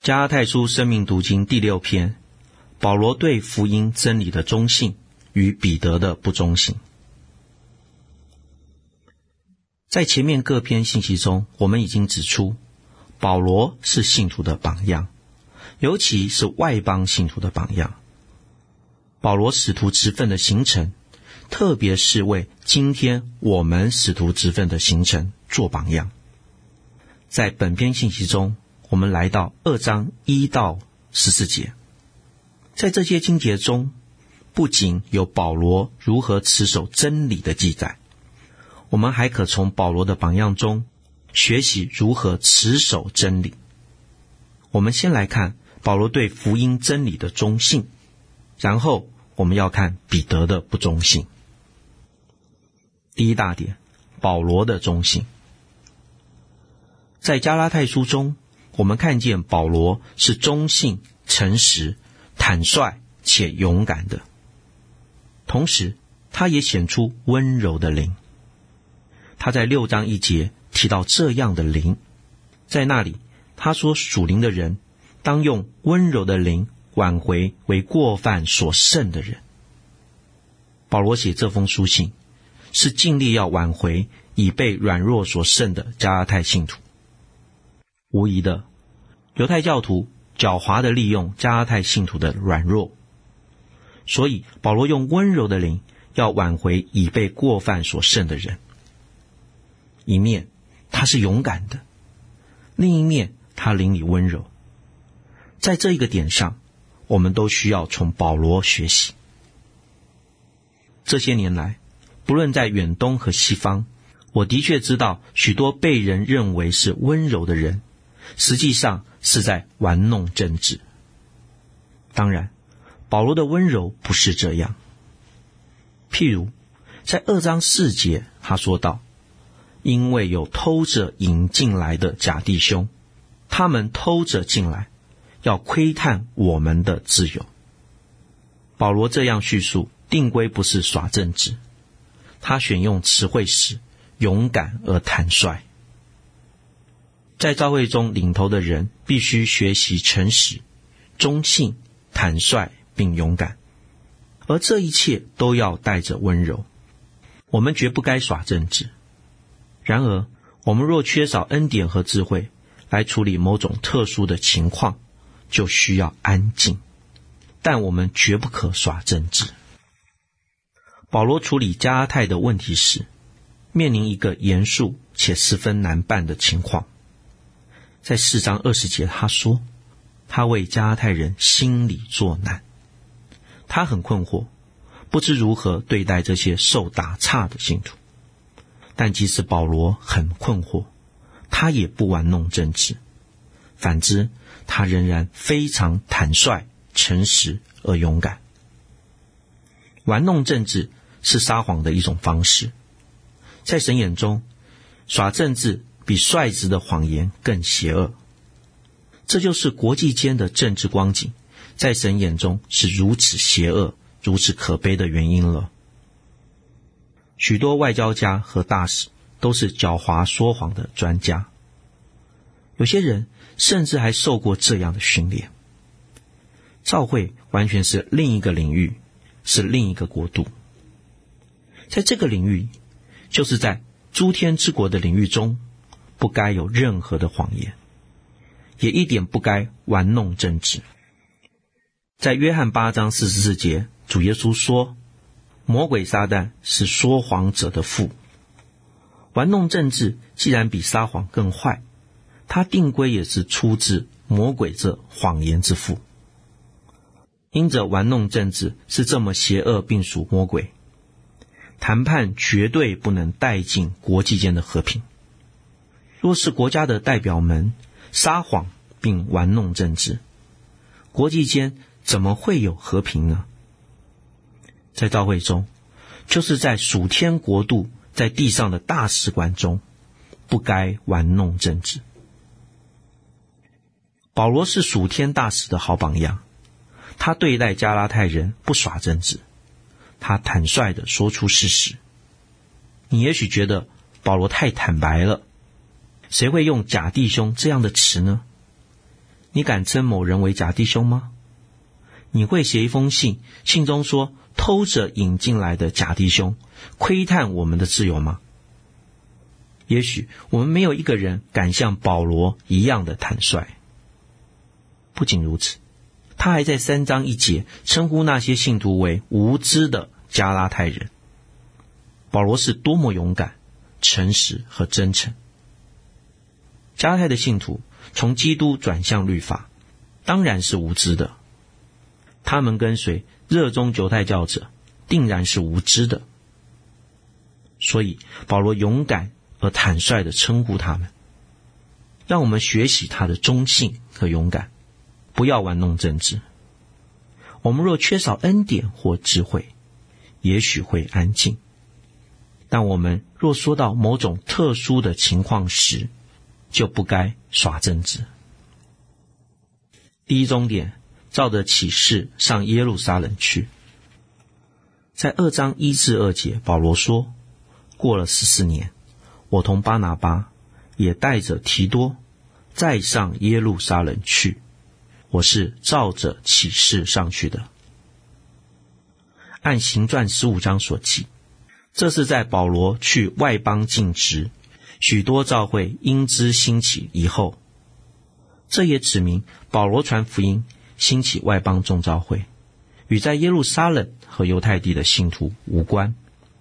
加拉太书生命读经第6篇，保罗对福音真理的忠信与彼得的不忠信。在前面各篇信息中，我们已经指出，保罗是信徒的榜样，尤其是外邦信徒的榜样。保罗使徒职分的形成，特别是为今天我们使徒职分的形成做榜样。在本篇信息中，我们来到2章1到14节。在这些经节中，不仅有保罗如何持守真理的记载，我们还可从保罗的榜样中学习如何持守真理。我们先来看保罗对福音真理的忠信，然后我们要看彼得的不忠信。第一大点，保罗的忠信。在加拉太书中，我们看见保罗是忠信、诚实、坦率且勇敢的，同时他也显出温柔的灵。他在6章1节提到这样的灵，在那里他说属灵的人当用温柔的灵挽回为过犯所胜的人。保罗写这封书信是尽力要挽回已被软弱所胜的加拉太信徒。无疑的，犹太教徒狡猾地利用加拉太信徒的软弱，所以保罗用温柔的灵要挽回已被过犯所胜的人。一面他是勇敢的，另一面他灵里温柔。在这一个点上，我们都需要从保罗学习。这些年来，不论在远东和西方，我的确知道许多被人认为是温柔的人，实际上是在玩弄政治。当然，保罗的温柔不是这样。譬如在2章4节，他说道，因为有偷着引进来的假弟兄，他们偷着进来，要窥探我们的自由。保罗这样叙述，定规不是耍政治，他选用词汇时勇敢而坦率。在教会中领头的人必须学习诚实、忠信、坦率并勇敢，而这一切都要带着温柔。我们绝不该耍政治。然而，我们若缺少恩典和智慧来处理某种特殊的情况，就需要安静，但我们绝不可耍政治。保罗处理加拉太的问题时，面临一个严肃且十分难办的情况。在4章20节他说，他为加拉太人心里作难。他很困惑，不知如何对待这些受打岔的信徒。但即使保罗很困惑，他也不玩弄政治，反之，他仍然非常坦率、诚实而勇敢。玩弄政治是撒谎的一种方式，在神眼中，耍政治比率直的谎言更邪恶。这就是国际间的政治光景，在神眼中是如此邪恶、如此可悲的原因了。许多外交家和大使都是狡猾说谎的专家，有些人甚至还受过这样的训练。教会完全是另一个领域，是另一个国度。在这个领域，就是在诸天之国的领域中，不该有任何的谎言，也一点不该玩弄政治。在约翰8章44节，主耶稣说，魔鬼撒旦是说谎者的父。玩弄政治既然比撒谎更坏，他定规也是出自魔鬼这谎言之父。因着玩弄政治是这么邪恶并属魔鬼，谈判绝对不能带进国际间的和平。若是国家的代表们撒谎并玩弄政治，国际间怎么会有和平呢？在教会中，就是在属天国度在地上的大使馆中，不该玩弄政治。保罗是属天大使的好榜样，他对待加拉太人不耍政治，他坦率地说出事实。你也许觉得保罗太坦白了，谁会用假弟兄这样的词呢？ 你敢称某人为假弟兄吗？你会写一封信，信中说偷着引进来的假弟兄窥探我们的自由吗？也许我们没有一个人敢像保罗一样的坦率。不仅如此，他还在3章1节称呼那些信徒为无知的加拉太人。保罗是多么勇敢、诚实和真诚。加拉太的信徒从基督转向律法，当然是无知的。他们跟随热衷犹太教者，定然是无知的。所以保罗勇敢而坦率地称呼他们，让我们学习他的忠信和勇敢，不要玩弄政治。我们若缺少恩典或智慧，也许会安静，但我们若说到某种特殊的情况时，就不该耍政治。第一重点，照着启示上耶路撒冷去。在2章1至2节，保罗说，过了14年，我同巴拿巴也带着提多再上耶路撒冷去，我是照着启示上去的。按行传15章所记，这是在保罗去外邦尽职，许多教会因之兴起以后。这也指明保罗传福音兴起外邦众教会，与在耶路撒冷和犹太地的信徒无关。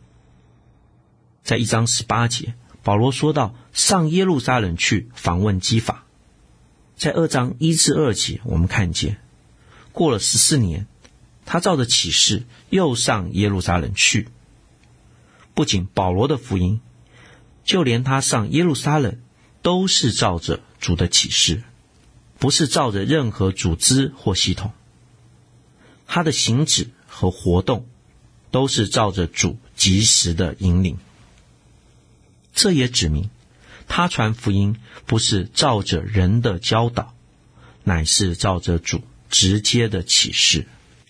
在1章18节，保罗说到上耶路撒冷去访问基法。在2章1至2节，我们看见过了14年，他照着启示又上耶路撒冷去。不仅保罗的福音，就连他上耶路撒冷都是照着主的启示，不是照着任何组织或系统。他的行止和活动都是照着主及时的引领。这也指明他传福音不是照着人的教导，乃是照着主直接的启示。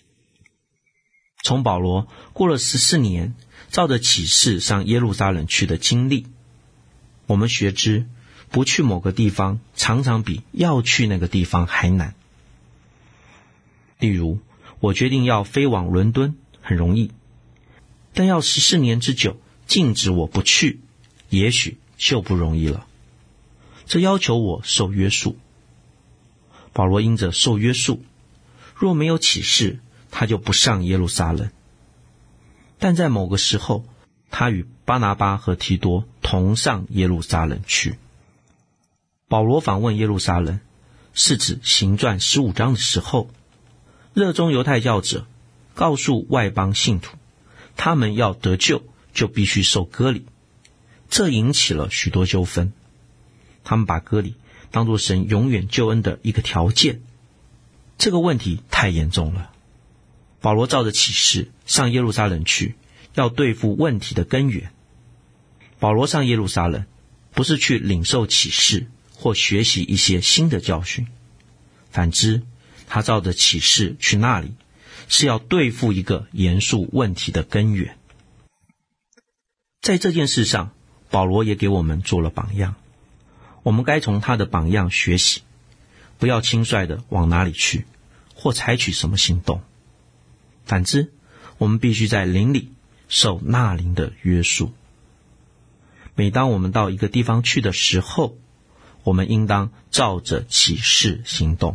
从保罗过了14年照着启示上耶路撒冷去的经历，我们学知不去某个地方常常比要去那个地方还难。例如，我决定要飞往伦敦很容易，但要14年之久禁止我不去，也许就不容易了。这要求我受约束。保罗因着受约束，若没有启示，他就不上耶路撒冷。但在某个时候，他与巴拿巴和提多同上耶路撒冷去。保罗访问耶路撒冷，是指行传15章的时候，热衷犹太教者告诉外邦信徒，他们要得救就必须受割礼。这引起了许多纠纷。他们把割礼当作神永远救恩的一个条件。这个问题太严重了。保罗照着启示上耶路撒冷去，要对付问题的根源。保罗上耶路撒冷不是去领受启示或学习一些新的教训，反之，他照着启示去那里，是要对付一个严肃问题的根源。在这件事上，保罗也给我们做了榜样，我们该从他的榜样学习，不要轻率的往哪里去，或采取什么行动。反之，我们必须在灵里受那灵的约束。每当我们到一个地方去的时候，我们应当照着启示行动。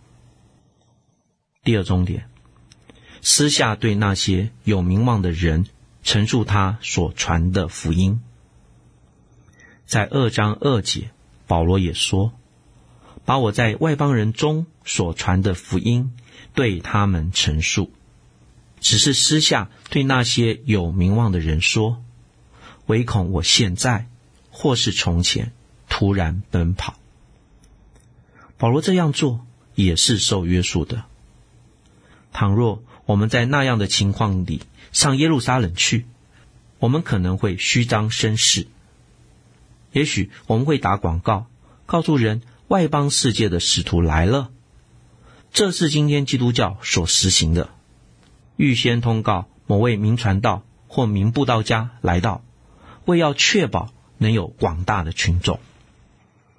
第二重点，私下对那些有名望的人陈述他所传的福音。在2章2节，保罗也说，把我在外邦人中所传的福音对他们陈述。只是私下对那些有名望的人说，唯恐我现在或是从前突然奔跑。保罗这样做也是受约束的。倘若我们在那样的情况里上耶路撒冷去，我们可能会虚张声势。也许我们会打广告，告诉人外邦世界的使徒来了。这是今天基督教所实行的，预先通告某位名传道或名布道家来到，为要确保能有广大的群众。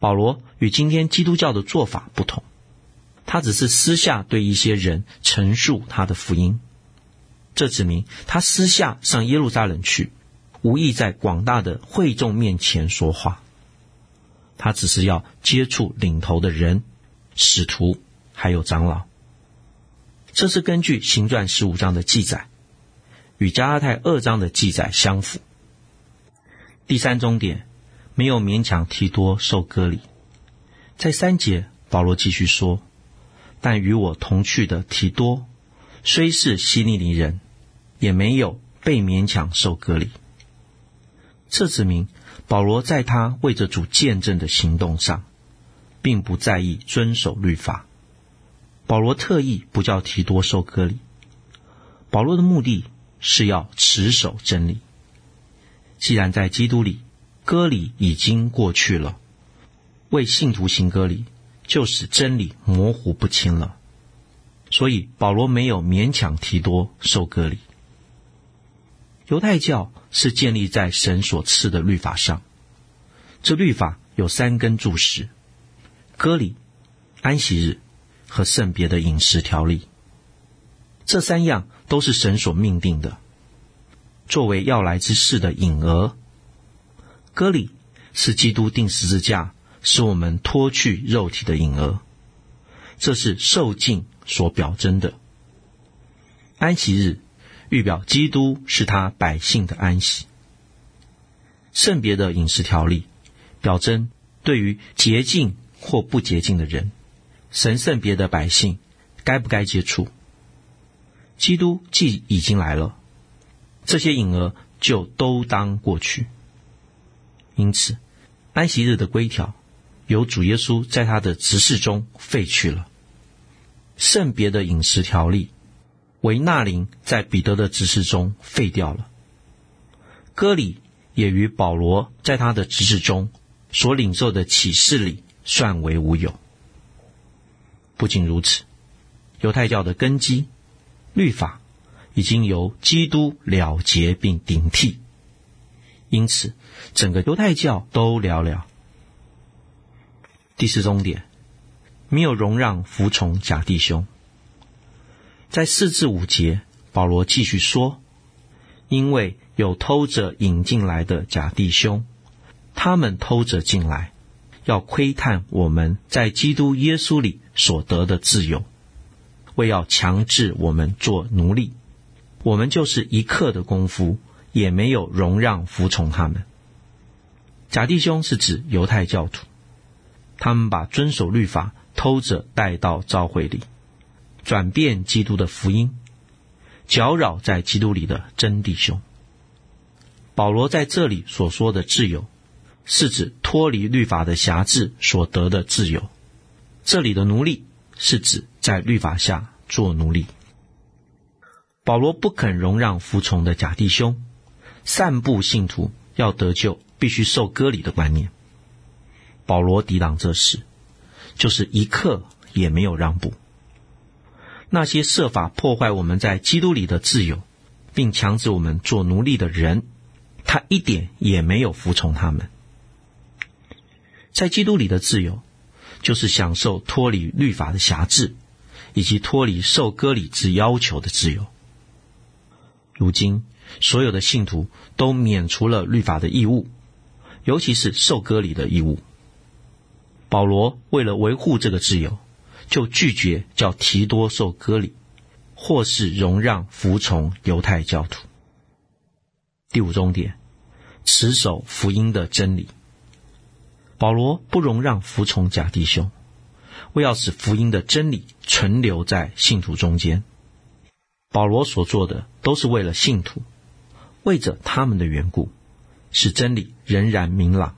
保罗与今天基督教的做法不同，他只是私下对一些人陈述他的福音。这指明他私下上耶路撒冷去，无意在广大的会众面前说话。他只是要接触领头的人、使徒还有长老。这是根据行传15章的记载，与加拉太2章的记载相符。第三重点，没有勉强提多受割礼。在3节，保罗继续说，但与我同去的提多，虽是希利尼人，也没有被勉强受割礼。这指明保罗在他为着主见证的行动上，并不在意遵守律法。保罗特意不叫提多受割礼，保罗的目的是要持守真理。既然在基督里，割礼已经过去了，为信徒行割礼，就使真理模糊不清了。所以保罗没有勉强提多受割礼。犹太教是建立在神所赐的律法上，这律法有3根柱石：割礼、安息日和圣别的饮食条例。这3样都是神所命定的，作为要来之事的引额。割礼是基督钉十字架使我们脱去肉体的引额，这是受尽所表征的。安息日预表基督是他百姓的安息。圣别的饮食条例表征对于洁净或不洁净的人，神圣别的百姓该不该接触。基督既已经来了，这些引额就都当过去。因此安息日的规条由主耶稣在他的执事中废去了。圣别的饮食条例为纳灵在彼得的执事中废掉了。割礼也于保罗在他的执事中所领受的启示里算为无有。不仅如此，犹太教的根基律法已经由基督了结并顶替，因此整个犹太教都了了。第4重点，没有容让服从假弟兄。在4至5节，保罗继续说，因为有偷着引进来的假弟兄，他们偷着进来，要窥探我们在基督耶稣里所得的自由，为要强制我们做奴隶。我们就是一刻的功夫也没有容让服从他们。假弟兄是指犹太教徒，他们把遵守律法偷着带到教会里，转变基督的福音，搅扰在基督里的真弟兄。保罗在这里所说的自由，是指脱离律法的辖制所得的自由。这里的奴隶是指在律法下做奴隶。保罗不肯容让服从的假弟兄散布信徒要得救必须受割礼的观念。保罗抵挡这事，就是一刻也没有让步。那些设法破坏我们在基督里的自由，并强制我们做奴隶的人，他一点也没有服从他们。在基督里的自由，就是享受脱离律法的辖制，以及脱离受割礼之要求的自由。如今所有的信徒都免除了律法的义务，尤其是受割礼的义务。保罗为了维护这个自由，就拒绝叫提多受割礼，或是容让服从犹太教徒。第5重点，持守福音的真理。保罗不容让服从假弟兄，为要使福音的真理存留在信徒中间。保罗所做的都是为了信徒，为着他们的缘故，使真理仍然明朗。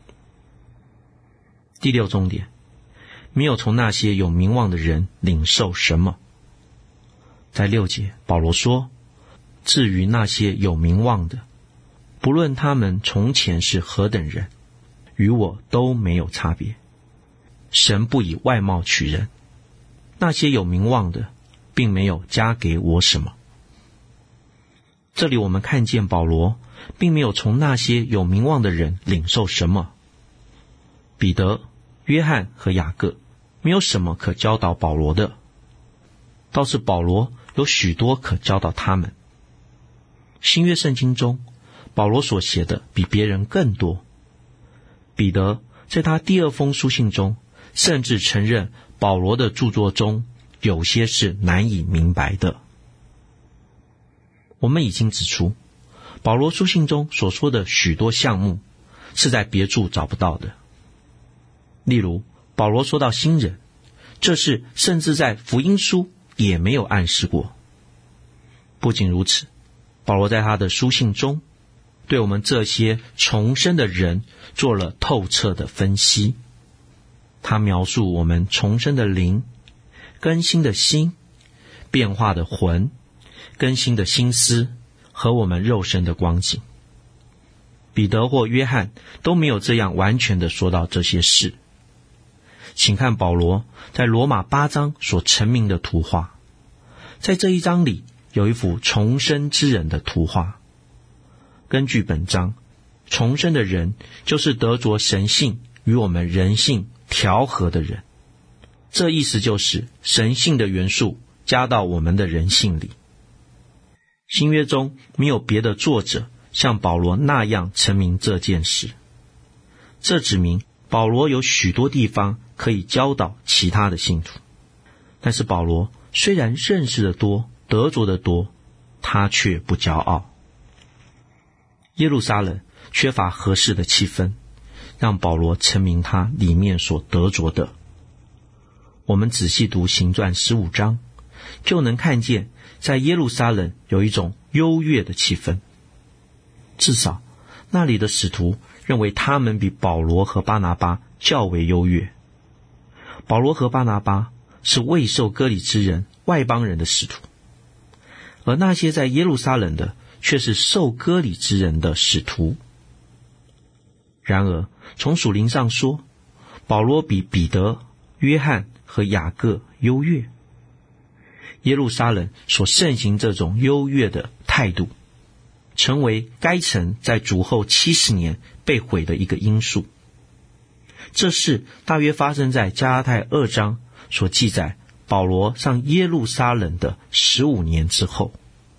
第6重点，没有从那些有名望的人领受什么。在6节，保罗说，至于那些有名望的，不论他们从前是何等人，与我都没有差别。神不以外貌取人，那些有名望的并没有加给我什么。这里我们看见保罗并没有从那些有名望的人领受什么。彼得约翰和雅各没有什么可教导保罗的，倒是保罗有许多可教导他们。新约圣经中，保罗所写的比别人更多。彼得在他第二封书信中，甚至承认保罗的著作中有些是难以明白的。我们已经指出，保罗书信中所说的许多项目是在别处找不到的。例如，保罗说到新人，这事甚至在福音书也没有暗示过。不仅如此，保罗在他的书信中对我们这些重生的人做了透彻的分析。他描述我们重生的灵、更新的心、变化的魂、更新的心思和我们肉身的光景。彼得或约翰都没有这样完全的说到这些事。请看保罗在罗马8章所陈明的图画，在这一章里有一幅重生之人的图画。根据本章，重生的人就是得着神性与我们人性调和的人，这意思就是神性的元素加到我们的人性里。新约中没有别的作者像保罗那样陈明这件事，这指明保罗有许多地方可以教导其他的信徒。但是保罗虽然认识的多，得着的多，他却不骄傲。耶路撒冷缺乏合适的气氛，让保罗陈明他里面所得着的。我们仔细读行传15章，就能看见在耶路撒冷有一种优越的气氛，至少那里的使徒认为他们比保罗和巴拿巴较为优越。保罗和巴拿巴是未受割礼之人、外邦人的使徒，而那些在耶路撒冷的却是受割礼之人的使徒。然而从属灵上说，保罗比彼得、约翰和雅各优越。耶路撒冷所盛行这种优越的态度，成为该城在主后70年被毁的一个因素。这事大约发生在加拉太2章所记载保罗上耶路撒冷的15年之后。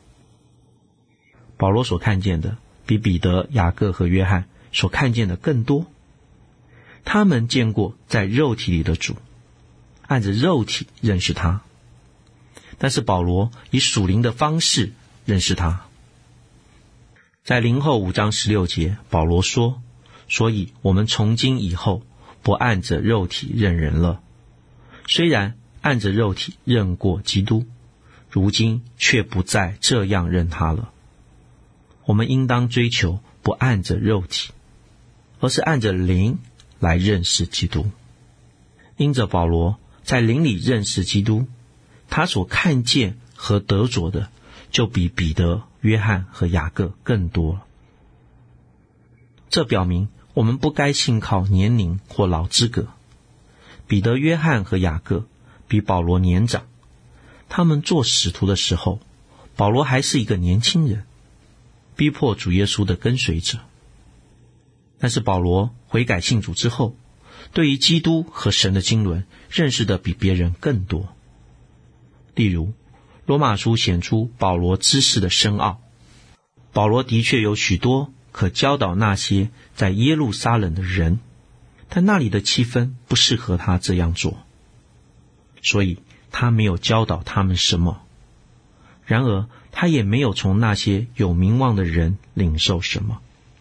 保罗所看见的比彼得、雅各和约翰所看见的更多。他们见过在肉体里的主，按着肉体认识他，但是保罗以属灵的方式认识他。在林后5章16节，保罗说，所以我们从今以后不按着肉体认人了，虽然按着肉体认过基督，如今却不再这样认他了。我们应当追求不按着肉体，而是按着灵来认识基督。因着保罗在灵里认识基督，他所看见和得着的就比彼得、约翰和雅各更多了。这表明我们不该信靠年龄或老资格。彼得、约翰和雅各比保罗年长，他们做使徒的时候，保罗还是一个年轻人，逼迫主耶稣的跟随者。但是保罗悔改信主之后，对于基督和神的经纶认识的比别人更多。例如，罗马书显出保罗知识的深奥。保罗的确有许多可教导那些在耶路撒冷的人，但那里的气氛不适合他这样做，所以他没有教导他们什么。然而他也没有从那些有名望的人领受什么。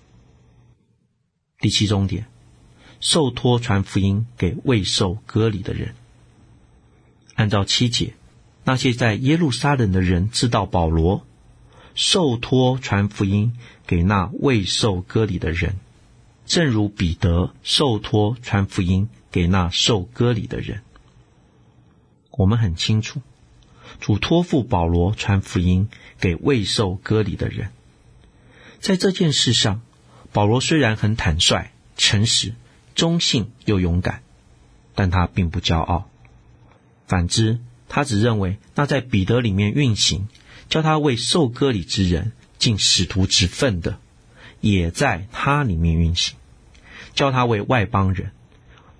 第7重点，受托传福音给未受割礼的人。按照7节，那些在耶路撒冷的人知道保罗受托传福音给那未受割礼的人，正如彼得受托传福音给那受割礼的人。我们很清楚，主托付保罗传福音给未受割礼的人。在这件事上，保罗虽然很坦率、诚实、忠信又勇敢，但他并不骄傲。反之，他只认为那在彼得里面运行，叫他为受割礼之人尽使徒之分的，也在他里面运行，叫他为外邦人、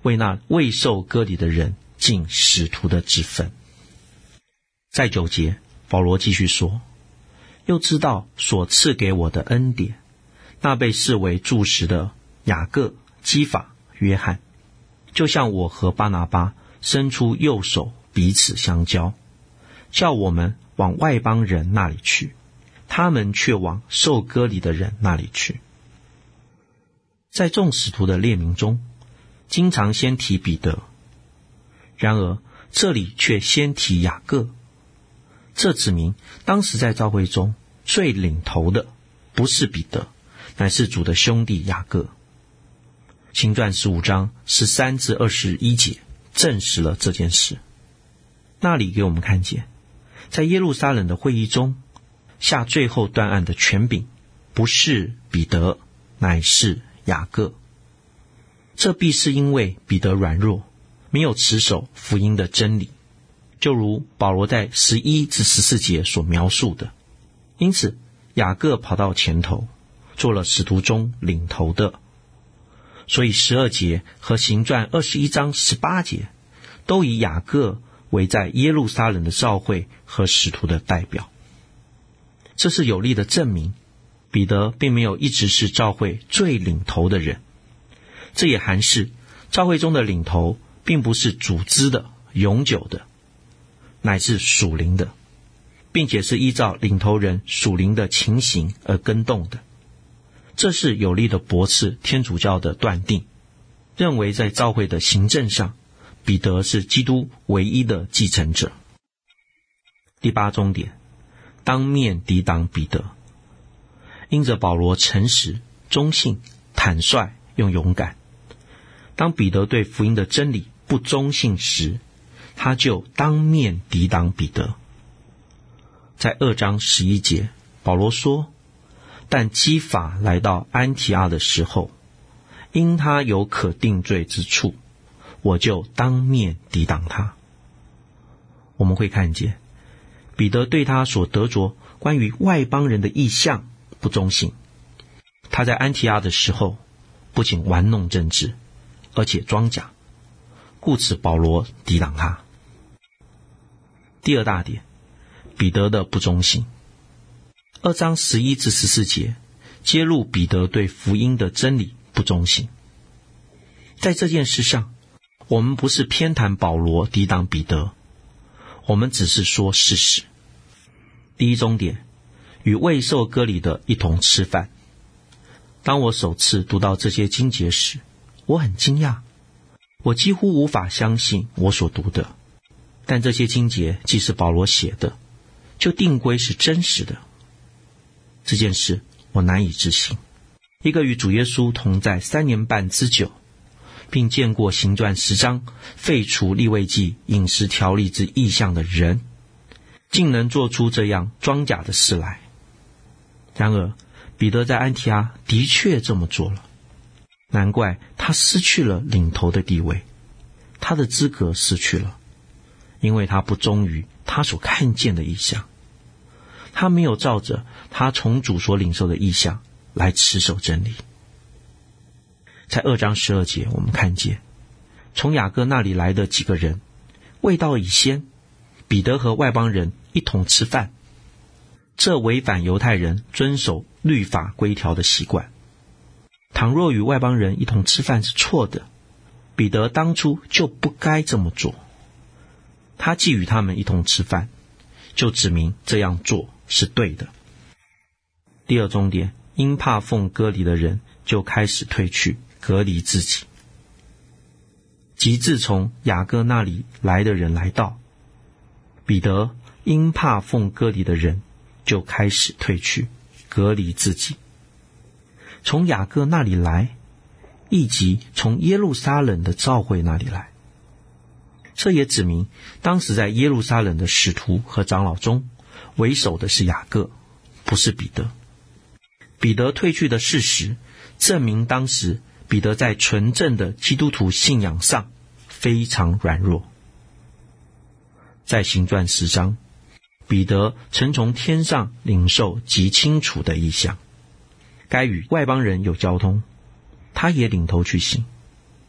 为那未受割礼的人尽使徒的职分。在9节，保罗继续说，又知道所赐给我的恩典，那被视为柱石的雅各、基法、约翰，就像我和巴拿巴伸出右手彼此相交，叫我们往外邦人那里去，他们却往受割礼的人那里去。在众使徒的列名中，经常先提彼得，然而这里却先提雅各，这指明当时在教会中最领头的不是彼得，乃是主的兄弟雅各。行传15章13至21节证实了这件事。那里给我们看见，在耶路撒冷的会议中，下最后断案的权柄不是彼得，乃是雅各。这必是因为彼得软弱，没有持守福音的真理，就如保罗在11至14节所描述的。因此雅各跑到前头，做了使徒中领头的。所以12节和行传21章18节都以雅各为在耶路撒冷的教会和使徒的代表。这是有力的证明，彼得并没有一直是教会最领头的人。这也含示教会中的领头并不是组织的、永久的，乃是属灵的，并且是依照领头人属灵的情形而更动的。这是有力的驳斥天主教的断定，认为在教会的行政上，彼得是基督唯一的继承者。第8重点，当面抵挡彼得。因着保罗诚实、忠信、坦率又勇敢，当彼得对福音的真理不忠信时，他就当面抵挡彼得。在2章11节，保罗说，但基法来到安提阿的时候，因他有可定罪之处，我就当面抵挡他。我们会看见彼得对他所得着关于外邦人的意象不忠信。他在安提阿的时候不仅玩弄政治，而且装假，故此保罗抵挡他。第2大点，彼得的不忠信。2章11至14节揭露彼得对福音的真理不忠信。在这件事上，我们不是偏袒保罗抵挡彼得，我们只是说事实。第1重点，与未受割礼的一同吃饭。当我首次读到这些经节时，我很惊讶，我几乎无法相信我所读的。但这些经节既是保罗写的，就定规是真实的。这件事我难以置信。一个与主耶稣同在3年半之久，并见过行传10章废除利未记饮食条例之异象的人，竟能做出这样装假的事来。然而彼得在安提阿的确这么做了，难怪他失去了领头的地位，他的资格失去了，因为他不忠于他所看见的异象，他没有照着他从主所领受的异象来持守真理。在2章12节，我们看见从雅各那里来的几个人，未到以先，彼得和外邦人一同吃饭，这违反犹太人遵守律法规条的习惯。倘若与外邦人一同吃饭是错的，彼得当初就不该这么做。他既与他们一同吃饭，就指明这样做是对的。第2重点，因怕奉割礼的人就开始退去，隔离自己。即自从雅各那里来的人来到，彼得因怕奉割礼的人就开始退去，隔离自己。从雅各那里来，以及从耶路撒冷的教会那里来。这也指明当时在耶路撒冷的使徒和长老中，为首的是雅各，不是彼得。彼得退去的事实，证明当时彼得在纯正的基督徒信仰上非常软弱。在行传10章，彼得曾从天上领受极清楚的异象，该与外邦人有交通，他也领头去行。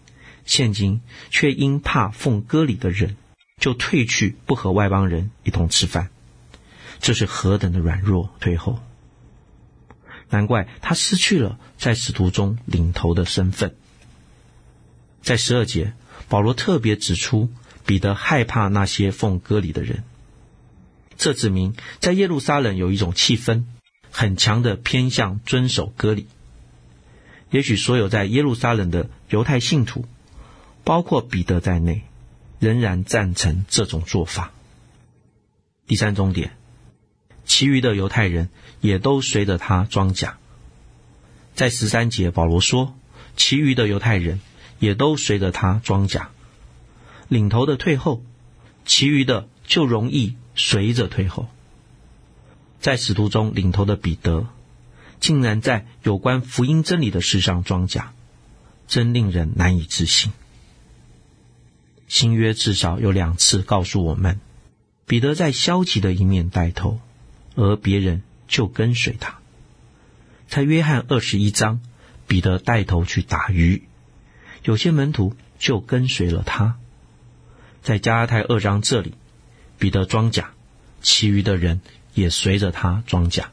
现今却因怕奉割礼的人，就退去不和外邦人一同吃饭。这是何等的软弱退后！难怪他失去了在使徒中领头的身份。在12节，保罗特别指出彼得害怕那些奉割礼的人，这指明在耶路撒冷有一种气氛，很强的偏向遵守割礼。也许所有在耶路撒冷的犹太信徒，包括彼得在内，仍然赞成这种做法。第三重点，其余的犹太人也都随着他装甲。在13节，保罗说，其余的犹太人也都随着他装甲。领头的退后，其余的就容易随着退后。在使徒中领头的彼得，竟然在有关福音真理的事上装甲，真令人难以置信。新约至少有2次告诉我们，彼得在消极的一面带头，而别人就跟随他。在约翰21章，彼得带头去打鱼，有些门徒就跟随了他。在加拉太2章这里，彼得装甲，其余的人也随着他装甲。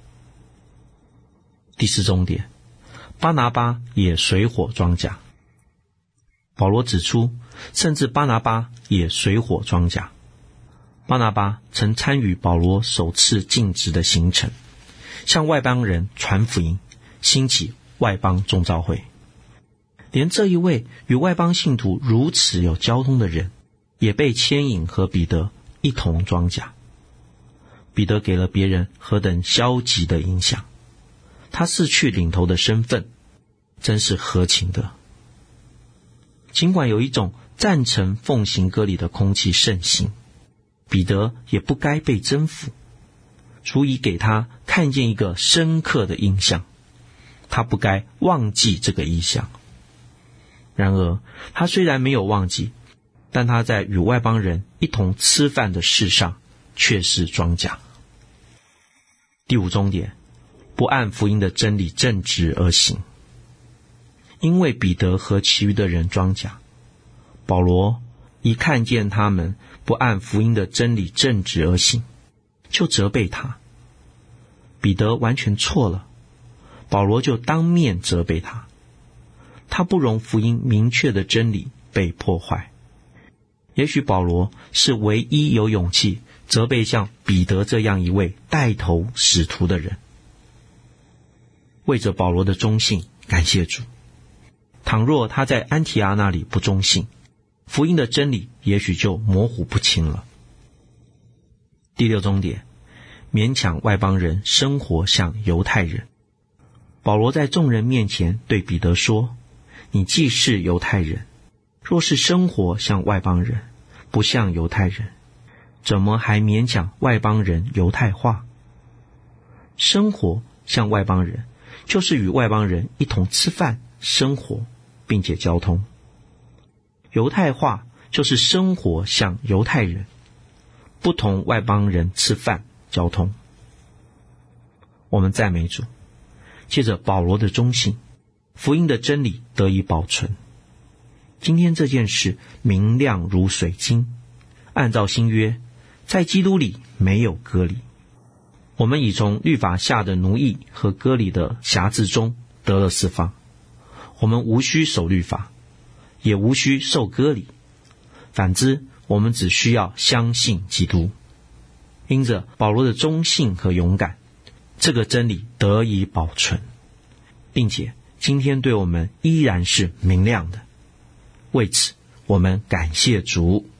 第4重点，巴拿巴也随火装甲。保罗指出，甚至巴拿巴也随火装甲。巴拿巴曾参与保罗首次尽职的行程，向外邦人传福音，兴起外邦众召会。连这一位与外邦信徒如此有交通的人，也被牵引和彼得一同装甲。彼得给了别人何等消极的影响，他失去领头的身份，真是合情的。尽管有一种赞成奉行割礼的空气盛行，彼得也不该被征服，足以给他看见一个深刻的印象，他不该忘记这个意象。然而他虽然没有忘记，但他在与外邦人一同吃饭的事上却是装甲。第5重点，不按福音的真理正直而行。因为彼得和其余的人装甲，保罗一看见他们不按福音的真理正直而行，就责备他。彼得完全错了，保罗就当面责备他。他不容福音明确的真理被破坏。也许保罗是唯一有勇气责备像彼得这样一位带头使徒的人。为着保罗的忠信，感谢主。倘若他在安提阿那里不忠信，福音的真理也许就模糊不清了。第6重点，勉强外邦人生活像犹太人。保罗在众人面前对彼得说，你既是犹太人，若是生活像外邦人，不像犹太人，怎么还勉强外邦人犹太化？生活像外邦人，就是与外邦人一同吃饭、生活，并且交通。犹太化就是生活像犹太人，不同外邦人吃饭、交通。我们赞美主，借着保罗的忠信，福音的真理得以保存。今天这件事明亮如水晶。按照新约，在基督里没有割礼，我们已从律法下的奴役和割礼的辖制中得了释放。我们无需守律法，也无需受割礼，反之，我们只需要相信基督。因着保罗的忠信和勇敢，这个真理得以保存，并且今天对我们依然是明亮的。为此，我们感谢主。